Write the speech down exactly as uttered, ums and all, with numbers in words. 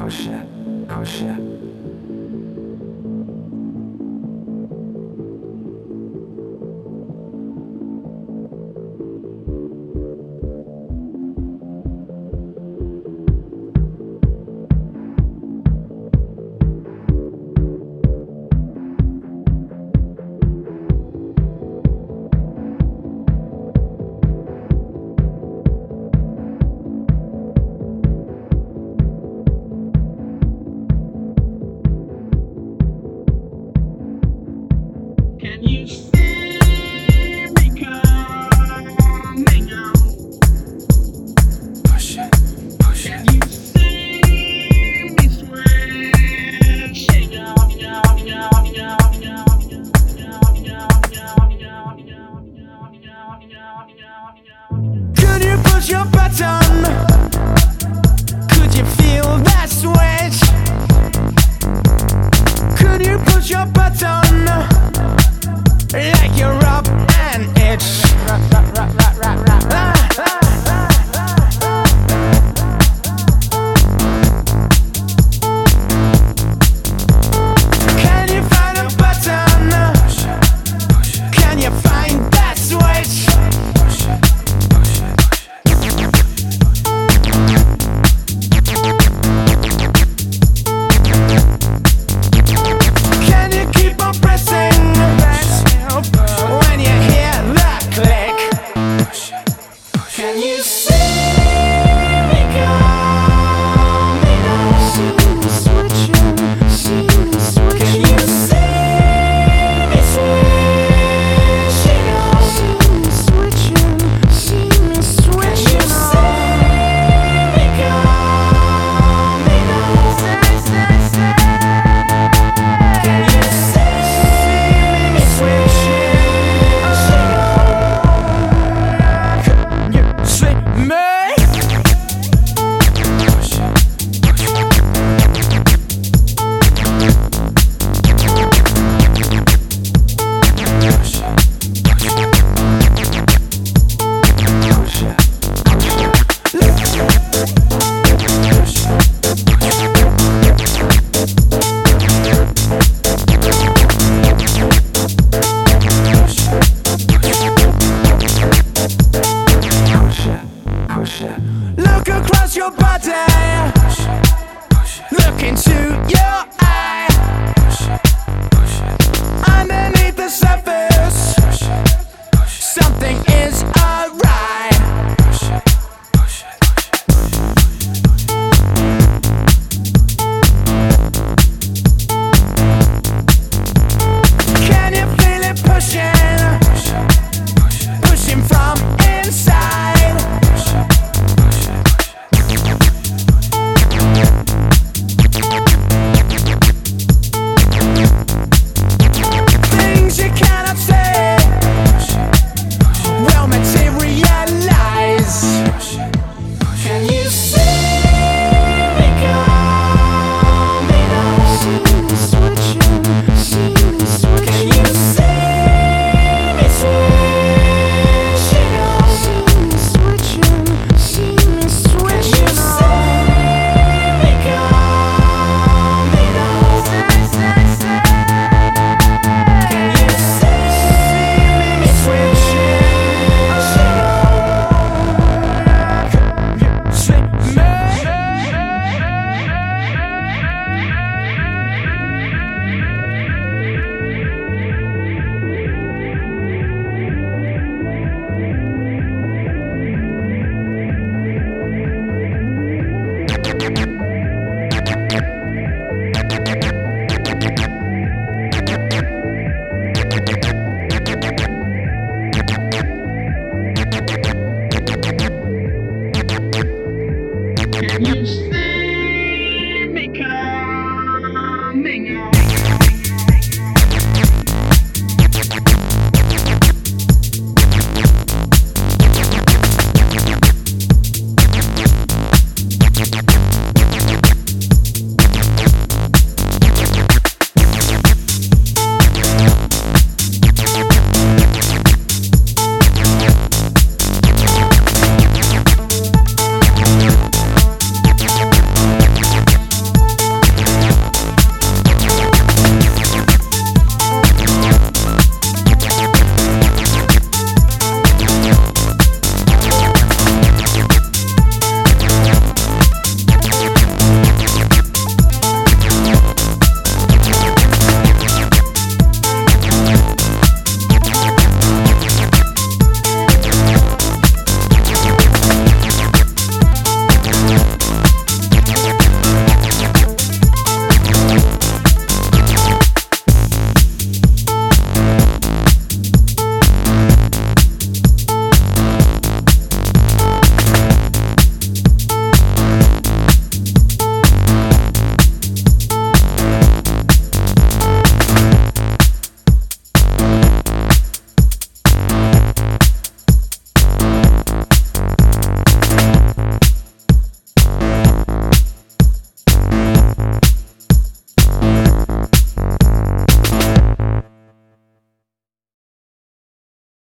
push it, push it. Can you see me coming on? Push it, push Can it. you see me swishing on, on, on, on, on, on? Could you push your button? Could you feel that switch? Could you push your button? Like you're up and itch. Ah, ah. Can you find a button? Push it, push it. Can you find that switch? Push it, push it, Can you keep on pressing when you hear that click? push it, push it. Can you see me coming on? See me switching, see me switching. Can you see me switching on? See me switching, see me switching. Can you see me coming on? Say, say, say. Can you see me switching? Can you see me? Push it, push it. Push it, push it. Push it, push it. Push it, push it, push it. Look across your body, Push it, push it. look into your eye. Push it, push it. Underneath the surface